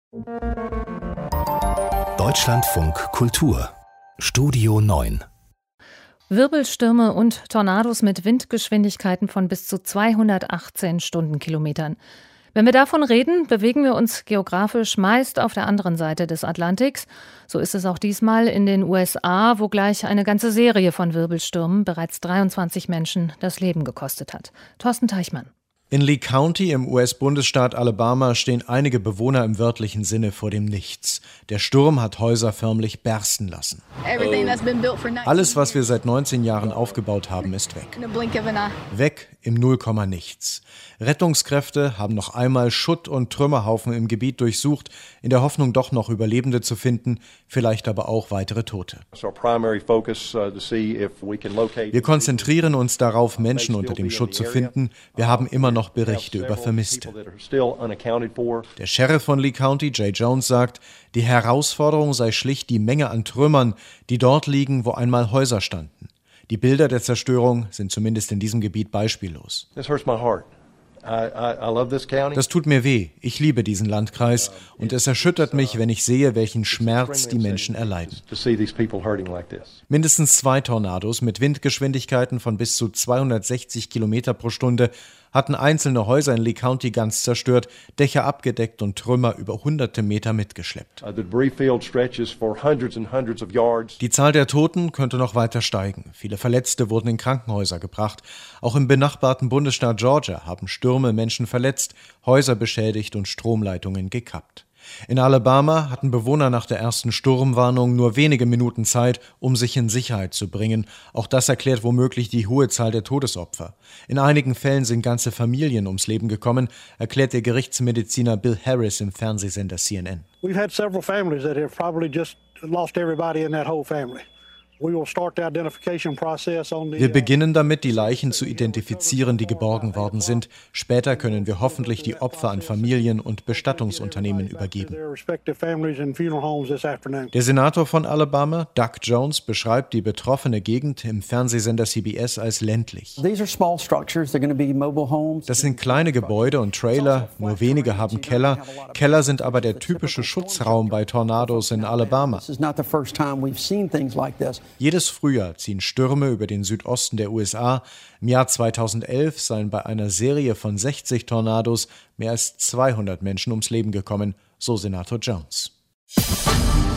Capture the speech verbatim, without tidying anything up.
Deutschlandfunk Kultur Studio neun. Wirbelstürme und Tornados mit Windgeschwindigkeiten von bis zu zweihundertachtzehn Stundenkilometern. Wenn wir davon reden, bewegen wir uns geografisch meist auf der anderen Seite des Atlantiks. So ist es auch diesmal in den U S A, wo gleich eine ganze Serie von Wirbelstürmen bereits dreiundzwanzig Menschen das Leben gekostet hat. Thorsten Teichmann. In Lee County im U S-Bundesstaat Alabama stehen einige Bewohner im wörtlichen Sinne vor dem Nichts. Der Sturm hat Häuser förmlich bersten lassen. Alles, was wir seit neunzehn Jahren aufgebaut haben, ist weg. Weg im Nullkomma nichts. Rettungskräfte haben noch einmal Schutt und Trümmerhaufen im Gebiet durchsucht, in der Hoffnung, doch noch Überlebende zu finden, vielleicht aber auch weitere Tote. Wir konzentrieren uns darauf, Menschen unter dem Schutt zu finden. Wir haben immer noch Berichte über Vermisste. Der Sheriff von Lee County, Jay Jones, sagt, die Herausforderung sei schlicht die Menge an Trümmern, die dort liegen, wo einmal Häuser standen. Die Bilder der Zerstörung sind zumindest in diesem Gebiet beispiellos. Das tut mir weh. Ich liebe diesen Landkreis und es erschüttert mich, wenn ich sehe, welchen Schmerz die Menschen erleiden. Mindestens zwei Tornados mit Windgeschwindigkeiten von bis zu zweihundertsechzig Kilometer pro Stunde hatten einzelne Häuser in Lee County ganz zerstört, Dächer abgedeckt und Trümmer über hunderte Meter mitgeschleppt. Die Zahl der Toten könnte noch weiter steigen. Viele Verletzte wurden in Krankenhäuser gebracht. Auch im benachbarten Bundesstaat Georgia haben Stürme Menschen verletzt, Häuser beschädigt und Stromleitungen gekappt. In Alabama hatten Bewohner nach der ersten Sturmwarnung nur wenige Minuten Zeit, um sich in Sicherheit zu bringen. Auch das erklärt womöglich die hohe Zahl der Todesopfer. In einigen Fällen sind ganze Familien ums Leben gekommen, erklärt der Gerichtsmediziner Bill Harris im Fernsehsender C N N. We've had several families that have probably just lost everybody in that whole family. Wir beginnen damit, die Leichen zu identifizieren, die geborgen worden sind. Später können wir hoffentlich die Opfer an Familien und Bestattungsunternehmen übergeben. Der Senator von Alabama, Doug Jones, beschreibt die betroffene Gegend im Fernsehsender C B S als ländlich. Das sind kleine Gebäude und Trailer, nur wenige haben Keller. Keller sind aber der typische Schutzraum bei Tornados in Alabama. Jedes Frühjahr ziehen Stürme über den Südosten der U S A. Im Jahr zweitausendelf seien bei einer Serie von sechzig Tornados mehr als zweihundert Menschen ums Leben gekommen, so Senator Jones.